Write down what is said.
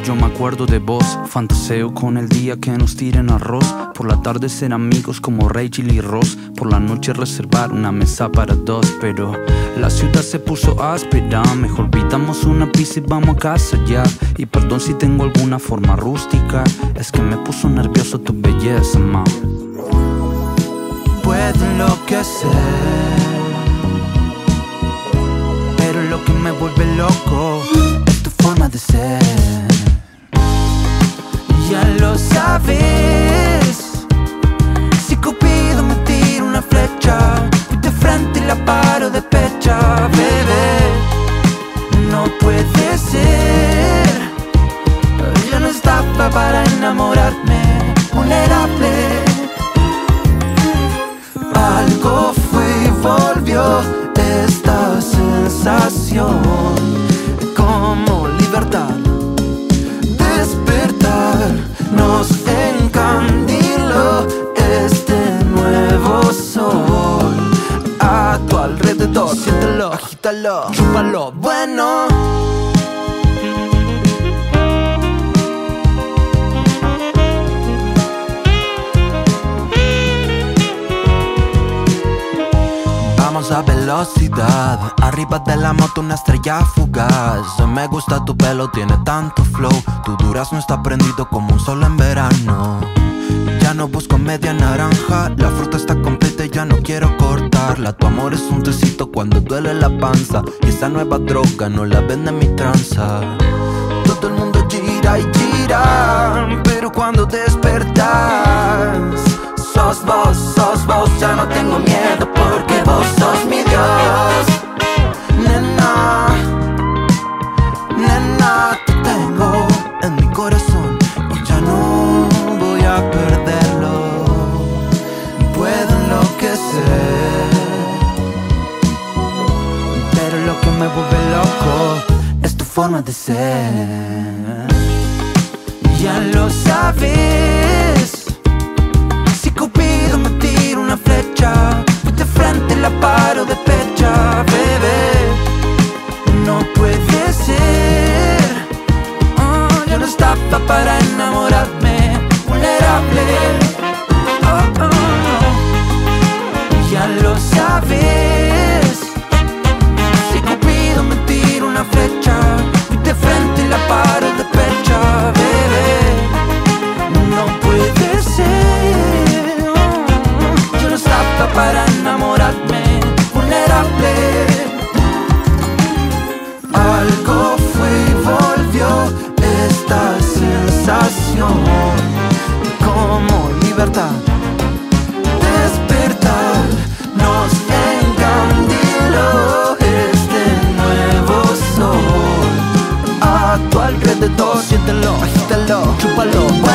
yo me acuerdo de vos. Fantaseo con el día que nos tiren arroz. Por la tarde ser amigos como Rachel y Ross. Por la noche reservar una mesa para dos. Pero la ciudad se puso áspera. Mejor pidamos una pizza y vamos a casa ya. Y perdón si tengo alguna forma rústica. Es que me puso nervioso tu belleza, ma. Puedo enloquecer, pero lo que me vuelve loco es tu forma de ser. Ya lo sabes. Si Cupido me tira una flecha, voy de frente y la paro de pecha, bebé. No puede ser. Yo no estaba para enamorarme, vulnerable. Algo fue y volvió esta sensación, como libertad. Despertar nos encandiló este nuevo sol. A tu alrededor, siéntelo, agítalo, chúpalo, bueno. Vamos a velocidad, arriba de la moto una estrella fugaz. Me gusta tu pelo, tiene tanto flow. Tu durazno está prendido como un sol en verano. Ya no busco media naranja, la fruta está completa y ya no quiero cortarla. Tu amor es un tecito cuando duele la panza, y esa nueva droga no la vende mi tranza. Todo el mundo gira y gira, pero cuando despertas sos vos, ya no tengo miedo porque vos sos mi Dios. Nena, nena, te tengo en mi corazón y ya no voy a perderlo. Puedo enloquecer, pero lo que me vuelve loco es tu forma de ser. Ya lo sabes. Cupido me tira una flecha, voy de frente y la paro de pecha, bebé. No puede ser. Yo no estaba para enamorarme, vulnerable. Ya lo sabes. Si Cupido me tira una flecha, voy de frente y la paro de pecha, bebé. No puede ser. Para enamorarme, vulnerable. Algo fue y volvió esta sensación, como libertad. Despertar nos encandiló este nuevo sol. A tu alrededor, siéntelo, agítalo, chúpalo.